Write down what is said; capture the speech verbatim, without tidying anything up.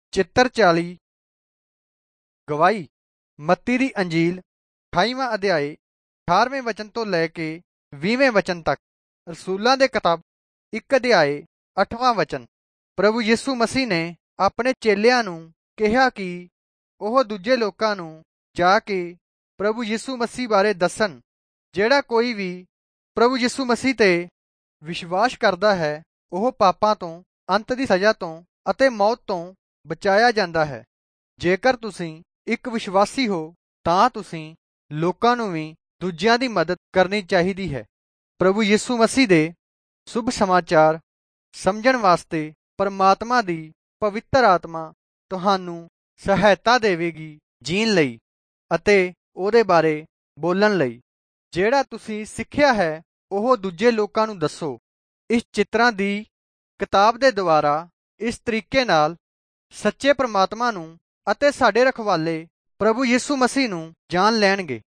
ਚਿੱਤਰ ਚਾਲੀ ਗਵਾਹੀ। ਮੱਤੀ ਦੀ ਅੰਜੀਲ ਅਠਾਈਵਾਂ ਅਧਿਆਏ ਅਠਾਰਵੇਂ ਵਚਨ ਤੋਂ ਲੈ ਕੇ ਵੀਹਵੇਂ ਵਚਨ ਤੱਕ। ਰਸੂਲਾਂ ਦੇ ਕਿਤਾਬ ਇੱਕ ਅਧਿਆਏ ਅੱਠਵਾਂ ਵਚਨ। ਪ੍ਰਭੂ ਯਿਸੂ ਮਸੀਹ ਨੇ ਆਪਣੇ ਚੇਲਿਆਂ ਨੂੰ ਕਿਹਾ ਕਿ ਉਹ ਦੂਜੇ ਲੋਕਾਂ ਨੂੰ ਜਾ ਕੇ ਪ੍ਰਭੂ ਯਿਸੂ ਮਸੀਹ ਬਾਰੇ ਦੱਸਣ। ਜਿਹੜਾ ਕੋਈ ਵੀ ਪ੍ਰਭੂ ਯਿਸੂ ਮਸੀਹ ਤੇ ਵਿਸ਼ਵਾਸ ਕਰਦਾ ਹੈ ਉਹ ਪਾਪਾਂ ਤੋਂ, ਅੰਤ ਦੀ ਸਜ਼ਾ ਤੋਂ ਅਤੇ ਮੌਤ ਤੋਂ ਬਚਾਇਆ ਜਾਂਦਾ ਹੈ। ਜੇਕਰ ਤੁਸੀਂ ਇੱਕ ਵਿਸ਼ਵਾਸੀ ਹੋ ਤਾਂ ਤੁਸੀਂ ਲੋਕਾਂ ਨੂੰ ਵੀ ਦੂਜਿਆਂ ਦੀ ਮਦਦ ਕਰਨੀ ਚਾਹੀਦੀ ਹੈ। ਪ੍ਰਭੂ ਯਿਸੂ ਮਸੀਹ ਦੇ ਸ਼ੁਭ ਸਮਾਚਾਰ ਸਮਝਣ ਵਾਸਤੇ ਪਰਮਾਤਮਾ ਦੀ ਪਵਿੱਤਰ ਆਤਮਾ ਤੁਹਾਨੂੰ ਸਹਾਇਤਾ ਦੇਵੇਗੀ ਜੀਣ ਲਈ ਅਤੇ ਉਹਦੇ ਬਾਰੇ ਬੋਲਣ ਲਈ। ਜਿਹੜਾ ਤੁਸੀਂ ਸਿੱਖਿਆ ਹੈ ਉਹ ਦੂਜੇ ਲੋਕਾਂ ਨੂੰ ਦੱਸੋ। ਇਸ ਚਿੱਤਰਾਂ ਦੀ ਕਿਤਾਬ ਦੇ ਦੁਆਰਾ ਇਸ ਤਰੀਕੇ ਨਾਲ ਸੱਚੇ ਪਰਮਾਤਮਾ ਨੂੰ ਅਤੇ ਸਾਡੇ ਰਖਵਾਲੇ ਪ੍ਰਭੂ ਯਿਸੂ ਮਸੀਹ ਨੂੰ ਜਾਣ ਲੈਣਗੇ।